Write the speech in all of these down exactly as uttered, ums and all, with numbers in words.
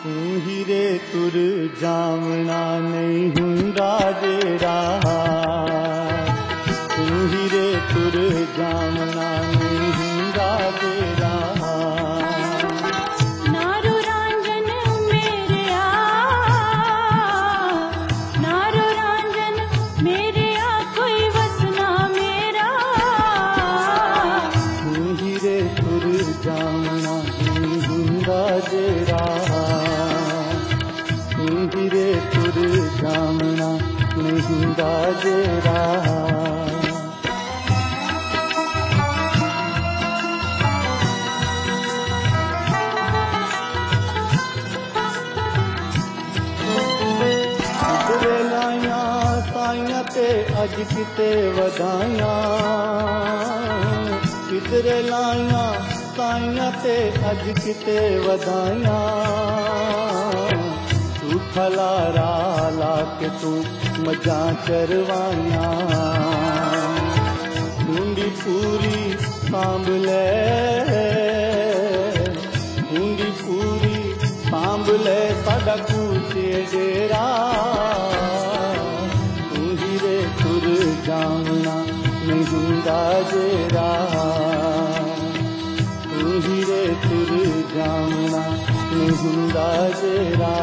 ਤੂੰ ਹੀਰੇ ਤੁਰ ਜਾਵਣਾ ਨਹੀਂ ਹੁੰਦਾ ਜਿਹੜਾ ਤੂੰ ਹੀਰੇ ਤੁਰ ਜਾਵਣਾ ਨਹੀਂ ਹੁੰਦਾ ਜਿਹੜਾ जामना नहीं दाजेरा किधरे लाया साइया ते अज किते वधाइया किधरे लाया साइया ते अज किते वधाइया फलारा लाके तू मजा चरवाया ढूंढी पूरी सांभ ले ढूंढी पूरी सांभ ले साडा कूचे डेरा तू हीरे तुर जावना नहीं हुंदा जेरा तू हीरे तुर जावना नहीं हुंदा जेरा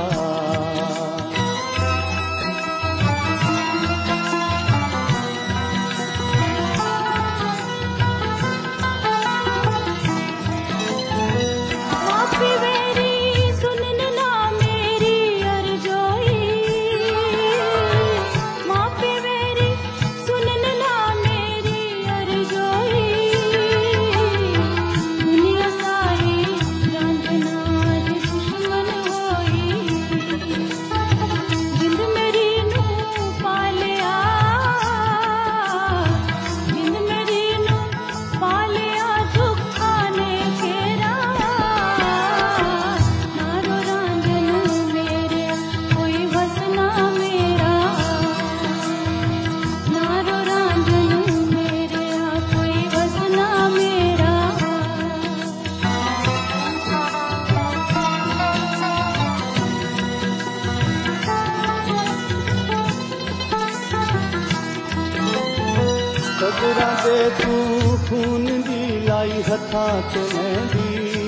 सदरा दे तू खून दी लाई हथा ते मेहंदी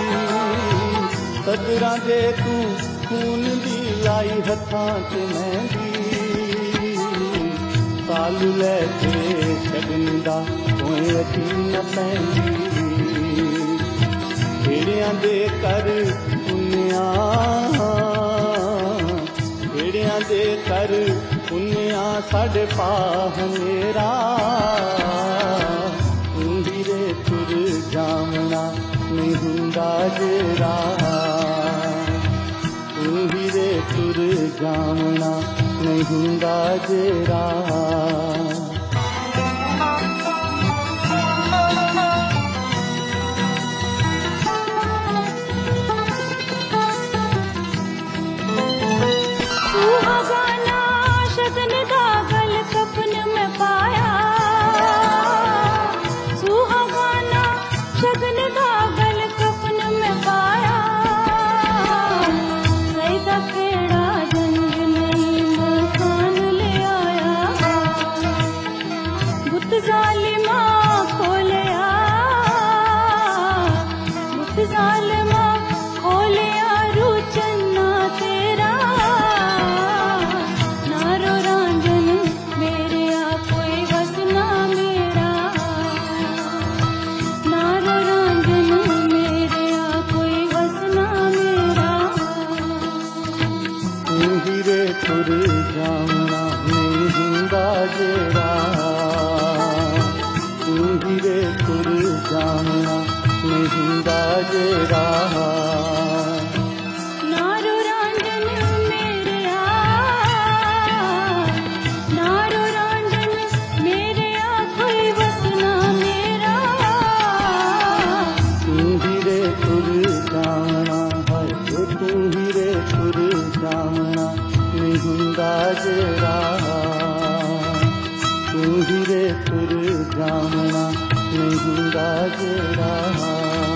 सदरा दे तू खून दी लाई हथा ते मेहंदी साल लैके छड़न दा कोई यकीन न पैंदी भेड़ियां दे कर पुन्निया भेड़ियां दे कर पुन्निया साढ़े पाह मेरा तू हीरे तुर जामना नहीं हुंदा जेरा तू हीरे तुर जामना नहीं हुंदा जेरा तुर जामना नहीं हुंदा जेरा तू हीरे तुर जामना नहीं हुंदा जेरा नारो रांझन मेरे आ नारो रांझन मेरे आ कोई वसना मेरा तू हीरे तुर जामना है तू हीरे तुर जामना नहीं हुंदा जेरा तू हीरे तुर जामना नहीं हुंदा जेरा।